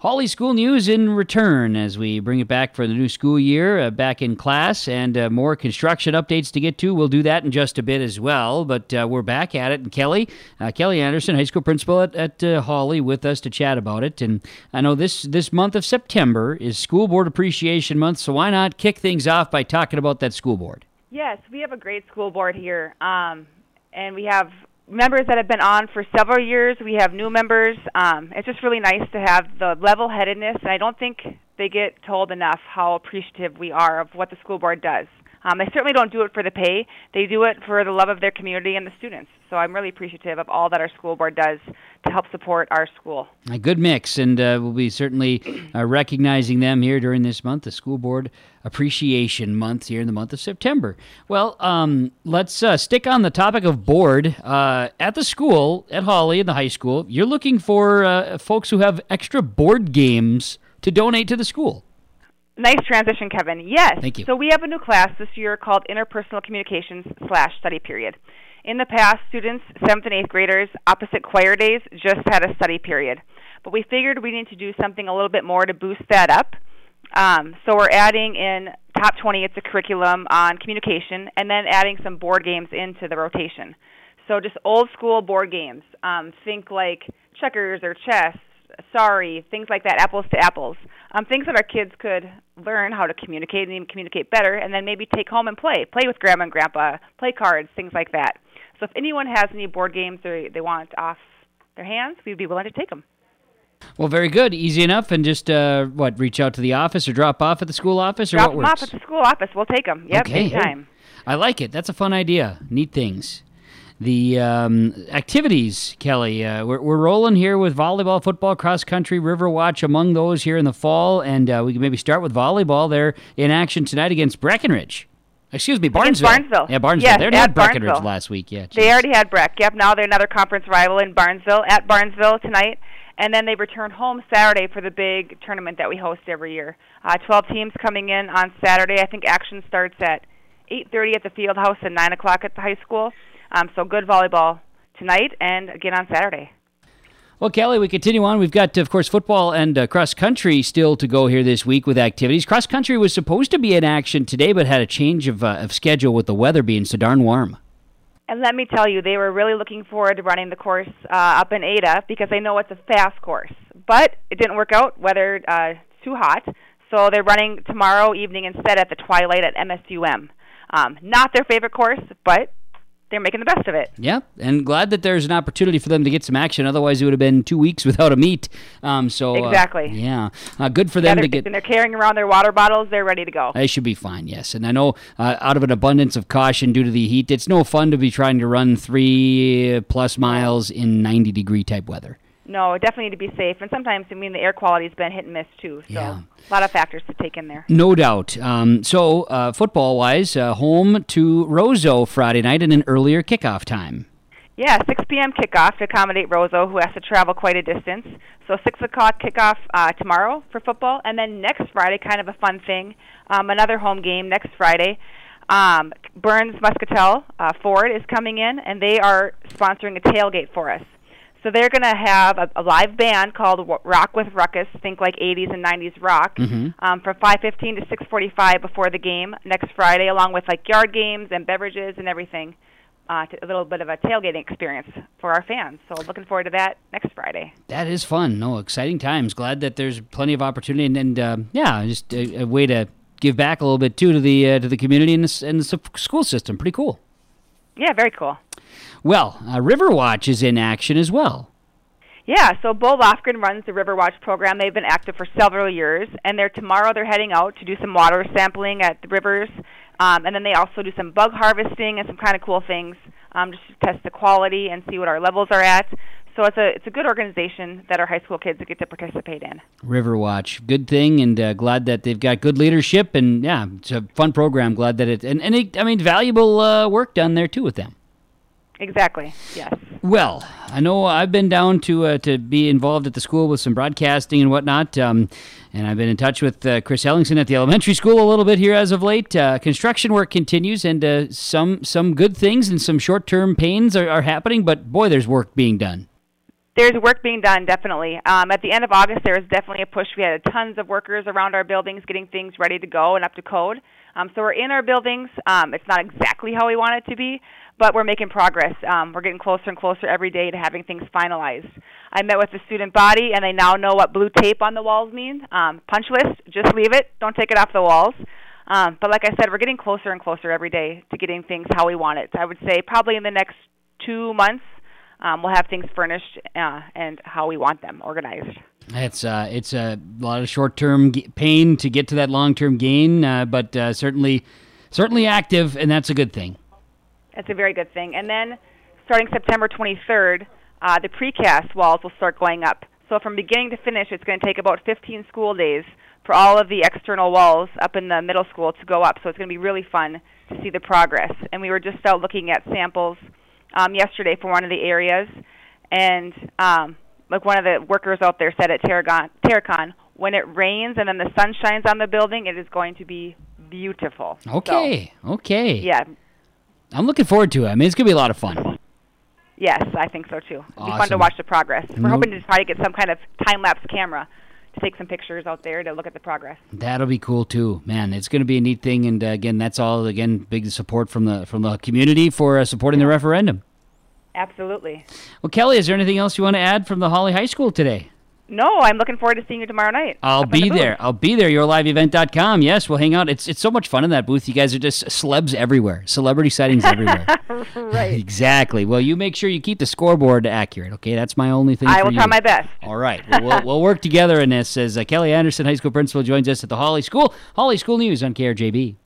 Hawley School News in return as we bring it back for the new school year, back in class, and more construction updates to get to. We'll do that in just a bit as well, but we're back at it. And Kelly Anderson, high school principal at Hawley, with us to chat about it. And I know this month of September is School Board Appreciation Month, so why not kick things off by talking about that school board? Yes, we have a great school board here, and we have members that have been on for several years. We have new members. It's just really nice to have the level-headedness, and I don't think they get told enough how appreciative we are of what the school board does. They certainly don't do it for the pay. They do it for the love of their community and the students. So I'm really appreciative of all that our school board does to help support our school. A good mix, and we'll be certainly recognizing them here during this month, the School Board Appreciation Month here in the month of September. Well, let's stick on the topic of board. At the school, at Hawley, in the high school, you're looking for folks who have extra board games to donate to the school. Nice transition, Kevin. Yes. Thank you. So we have a new class this year called Interpersonal Communications / Study Period. In the past, students, 7th and 8th graders, opposite choir days, just had a study period. But we figured we need to do something a little bit more to boost that up. So we're adding in Top 20, it's a curriculum on communication, and then adding some board games into the rotation. So just old school board games. Think like checkers or chess, sorry, things like that, apples to apples. Things that our kids could learn how to communicate and even communicate better, and then maybe take home and play with grandma and grandpa, play cards, things like that. So if anyone has any board games they want off their hands, we'd be willing to take them. Well, very good. Easy enough, and just, reach out to the office or drop off at the school office, or what works? Drop them off at the school office. We'll take them. Yep, okay. Anytime. I like it. That's a fun idea. Neat things. The activities, Kelly, we're rolling here with volleyball, football, cross-country, Riverwatch among those here in the fall, and we can maybe start with volleyball. They're in action tonight against Breckenridge. Excuse me, Barnesville. Barnesville. Yeah, Barnesville. Yes, they had Breckenridge Barnesville last week. Yeah, they already had Breck. Yep, now they're another conference rival in Barnesville, at Barnesville tonight, and then they return home Saturday for the big tournament that we host every year. 12 teams coming in on Saturday. I think action starts at 8:30 at the field house and 9 o'clock at the high school. So good volleyball tonight and again on Saturday. Well, Kelly, we continue on. We've got, of course, football and cross-country still to go here this week with activities. Cross-country was supposed to be in action today, but had a change of schedule with the weather being so darn warm. And let me tell you, they were really looking forward to running the course up in Ada because they know it's a fast course. But it didn't work out, weather too hot, so they're running tomorrow evening instead at the Twilight at MSUM. Not their favorite course, but they're making the best of it. Yeah, and glad that there's an opportunity for them to get some action. Otherwise, it would have been 2 weeks without a meet. Exactly. Good for them to get. And they're carrying around their water bottles. They're ready to go. They should be fine, yes. And I know out of an abundance of caution due to the heat, it's no fun to be trying to run 3+ miles in 90-degree type weather. No, definitely need to be safe. And sometimes, the air quality's been hit and miss, too. So a lot of factors to take in there. No doubt. Football-wise, home to Roseau Friday night and an earlier kickoff time. Yeah, 6 p.m. kickoff to accommodate Roseau, who has to travel quite a distance. So 6 o'clock kickoff tomorrow for football. And then next Friday, kind of a fun thing, another home game next Friday. Burns Muscatel Ford is coming in, and they are sponsoring a tailgate for us. So they're going to have a live band called Rock with Ruckus, think like 80s and 90s rock, from 5:15 to 6:45 before the game next Friday, along with like yard games and beverages and everything, a little bit of a tailgating experience for our fans. So looking forward to that next Friday. That is fun. No, exciting times. Glad that there's plenty of opportunity and just a way to give back a little bit too to the community and the school system. Pretty cool. Yeah, very cool. Well, Riverwatch is in action as well. Yeah, so Bo Lofgren runs the Riverwatch program. They've been active for several years, and tomorrow they're heading out to do some water sampling at the rivers, and then they also do some bug harvesting and some kind of cool things just to test the quality and see what our levels are at. So it's a good organization that our high school kids get to participate in. Riverwatch, good thing, and glad that they've got good leadership, and yeah, it's a fun program. Glad that valuable work done there too with them. Exactly, yes. Well, I know I've been down to be involved at the school with some broadcasting and whatnot, and I've been in touch with Chris Ellingson at the elementary school a little bit here as of late. Construction work continues, and some good things and some short-term pains are happening, but boy, there's work being done. There's work being done, definitely. At the end of August, there was definitely a push. We had tons of workers around our buildings getting things ready to go and up to code. So we're in our buildings. It's not exactly how we want it to be, but we're making progress. We're getting closer and closer every day to having things finalized. I met with the student body, and they now know what blue tape on the walls means. Punch list, just leave it. Don't take it off the walls. But like I said, we're getting closer and closer every day to getting things how we want it. I would say probably in the next 2 months, we'll have things furnished and how we want them organized. It's a lot of short-term pain to get to that long-term gain, but certainly active, and that's a good thing. That's a very good thing. And then starting September 23rd, the precast walls will start going up. So from beginning to finish, it's going to take about 15 school days for all of the external walls up in the middle school to go up. So it's going to be really fun to see the progress. And we were just out looking at samples yesterday for one of the areas, and like one of the workers out there said at Terracon, when it rains and then the sun shines on the building, it is going to be beautiful. Okay. Yeah. I'm looking forward to it. I mean, it's going to be a lot of fun. Yes, I think so too. It'll be Awesome. fun to watch the progress. We're hoping to probably get some kind of time-lapse camera to take some pictures out there to look at the progress. That'll be cool too, man. It's going to be a neat thing, and again, that's all big support from the community for supporting the referendum. Absolutely. Well, Kelly, is there anything else you want to add from the Holly High School today? No, I'm looking forward to seeing you tomorrow night. I'll be there. YourLiveEvent.com. Yes, we'll hang out. It's so much fun in that booth. You guys are just celebs everywhere. Celebrity sightings everywhere. Right. Exactly. Well, you make sure you keep the scoreboard accurate, okay? That's my only thing I for will you. try my best. All right. Well, we'll work together in this as Kelly Anderson, high school principal, joins us at the Holly School. Holly School News on KRJB.